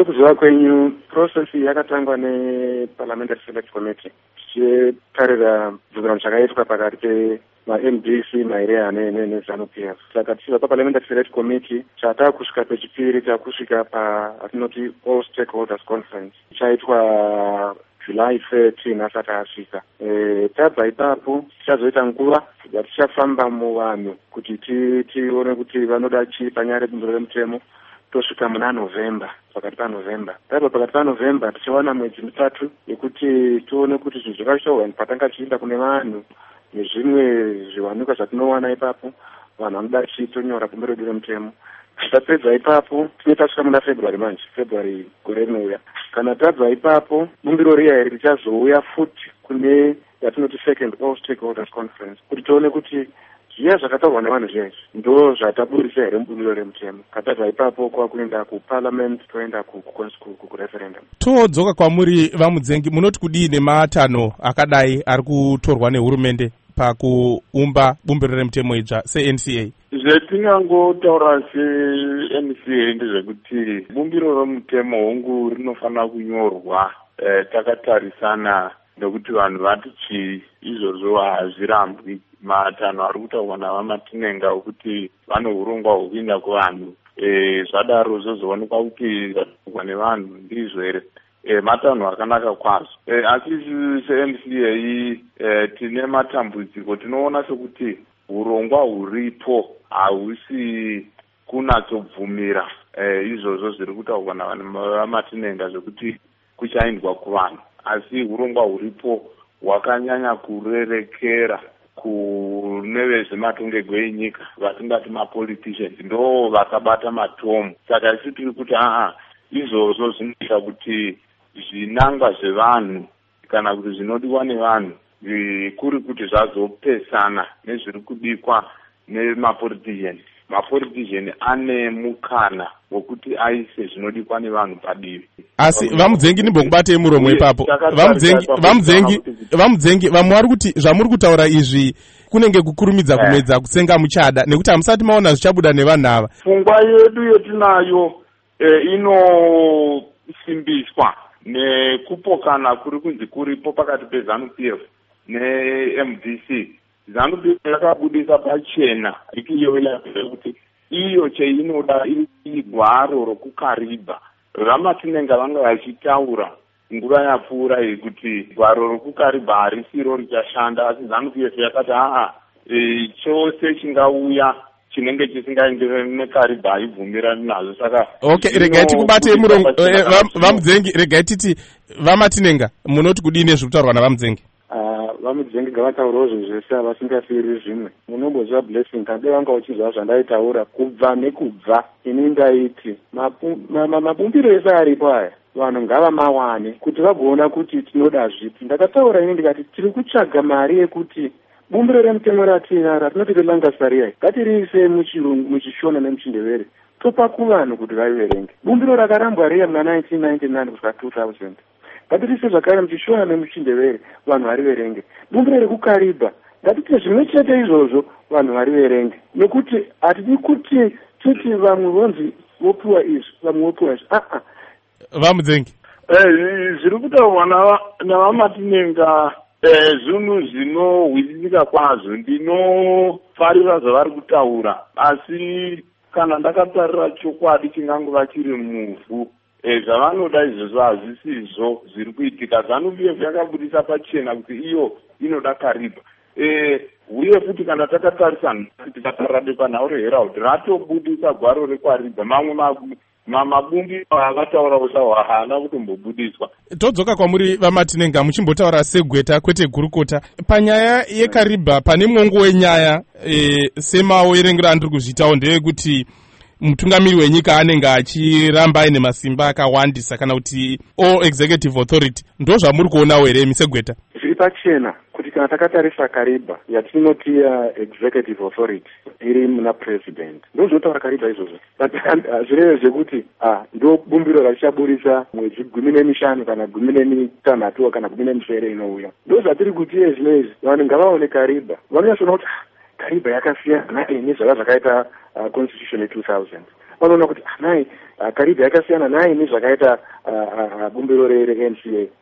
sekuziva kwenyu process yakatangwa neparliamentary select committee tichitarira bvunzano zvakaitwa pakati pema-MDC maire nezanu-PF. Saka tichibva paparliamentary select committee chatakusvika pechipiri takusvika patinoti all stakeholders conference ichaitwa July 13 asati asvika. Tabva ipapo tichazoita nguva yatichafamba muvanhu kuti tione kuti vanoda chii panyaya rebumbiro remutemo tosvika muna November, pakati paNovember. Tabva pakati paNovember tichawana mwedzi mitatu yekuti tione kuti zvinhu zvakashorwa patanga tichienda kune vanhu nezvimwe zviwanikwa zvatinowana ipapo vanhu vanoda chii tonyora bumbiro redu remutemo. Tapedza ipapo tinetasvika muna February manje, February gore rinouya. Kana tabva ipapo bumbiro riya richazouya futi kune yatinoti second all stakeholders conference kuti tione kuti zviya zvakataurwa nevanhu zviya izvi ndo zvataburisa here mubumbiro remutemo. Katabva ipapo kwakuenda kuparliament toenda kureferendum. Todzoka kwamuri vaMudzengi, munoti kudii nematanho akadai ari kutorwa nehurumende pakuumba bumbiro remutemo idzva seNCA? Zvetingangotaura seNCA ndezvekuti bumbiro remutemo hongu rinofanira kunyorwa takatarisana nekuti vanhu vati chii, izvozvo hazvirambwi. Matanho ari kutaurwa navaMatinenga okuti vane urongwa hwokuinda kuvanhu, zvadaro zvozoonekwa kuti zvataurwa nevanhu ndizvo here. Matanho akanaka kwazvo, asi seNCA tine matambudziko. Tinoona sekuti urongwa huripo hausi kunatsobvumira izvozvo zviri kutaurwa navaMatinenga zvekuti kuchaindwa kuvanhu, asi urongwa huripo hwakanyanya kurerekera kune vezvematongerwo enyika vatingati mapoliticians, ndo vakabata matomo. Saka isi tiri kuti izvozvo zvinoita kuti zvinangwa zvevanhu kana kuti zvinodiwa nevanhu kuri kuti zvazopesana nezviri kudikwa nemapoliticians. Mapolitician ane mukana wokuti aise zvinodikwa nevanhu padivi. Asi vaMudzengi ndimbokubatei muromo ipapo. VaMudzengi vamwe vari kuti zvamuri kutaura izvi kunenge kukurumidza kumedza kutsenga muchada nekuti hamusati maona zvichabuda nevanhu ava. Pfungwa yedu yetinayo inosimbiswa nekupokana kuri kunzi kuripo pakati peZanu-PF neMDC. ZANU-PF yakabudisa pachena ikiyoya kuti iyo cheinoda igwaro rokukaribha. VaMatinenga vanga vachitaura nguva yapfuura kuti gwaro rokukaribha harisiro richashanda, asi ZANU-PF yakati chose chingauya chinenge chisingaenderani nekaribha haibvumirani nazvo. Saka regai tikubatei muromo vaMudzengi, regai titi vaMatinenga munoti kudii nezvekutaurwa navaMudzengi? VaMudzengi ngavataurawo zvinhu zvese havasingafiri zvimwe. Munomboziva Blessing, kade vanga uchizva zvandaitaura kubva nekubva. Ini ndaiti mabumbiro ese aripo aya vanhu ngavamawane kuti vagoona kuti tinoda zvipi. Ndakataura ini ndikati tiri kutsvaga mari yekuti bumbiro remutemo ratinaro ratinoti relangasariai ngatiriise muchishona nemuchindevere topa kuvanhu kuti vaiverenge. Bumbiro rakarambwa riya muna 1999 kusvika 2000 ngatiriise zvakare muchishona nemuchindevere vanhu variverenge. Bumbiro rekukaribha ngatite zvimwe chete izvozvo vanhu variverenge, nekuti hatidi kuti titi vamwe vonzi vopiwa izvi vamwe vopiwa izvi. VaMudzengi, zviri kutaurwa navaMatinenga zvinhu zvinohwisisika kwazvo. Ndinofarira zvavari kutaura, asi kana ndakatarira chokwadi chingangova chiri muvhu, zvavanoda izvozvo hazvisizvo zviri kuitika. ZANU-PF yakabudisa pachena kuti iyo inoda karibha, uye futi kana takatarisa tikatarira bepanhau reHerald ratobudisa gwaro rekwaribha. Mamwe mabumbi akataura usawo haana kutombobudiswa. Todzoka kwamuri vaMatinenga, muchimbotaura segweta kwete gurukota panyaya yekaribha. Pane mwongo wenyaya semaverengero andiri kuzviitawo ndeyekuti mutungamiri wenyika anenge achiramba aine masimba akawandisa kana kuti all executive authority. Ndo zvamuri kuonawo here misegweta? Zviri pachena kuti kana takatarisa karibha yatinoti executive authority iri muna president, ndo zvinotaura karibha izvozvo. Zvireve zvekuti ndo bumbiro rachichaburisa mwedzi 15 kana 16 kana 17 inouya. Ndo zvatiri kuti zvinezvi vanhu ngavaone karibha vanonyatsoona kuti karibha yakasiyana nezvaka zvakaita constitution ye 2000. vanoona kuti nai karibha yakasiyana nai nezvakaita bumbiro renca.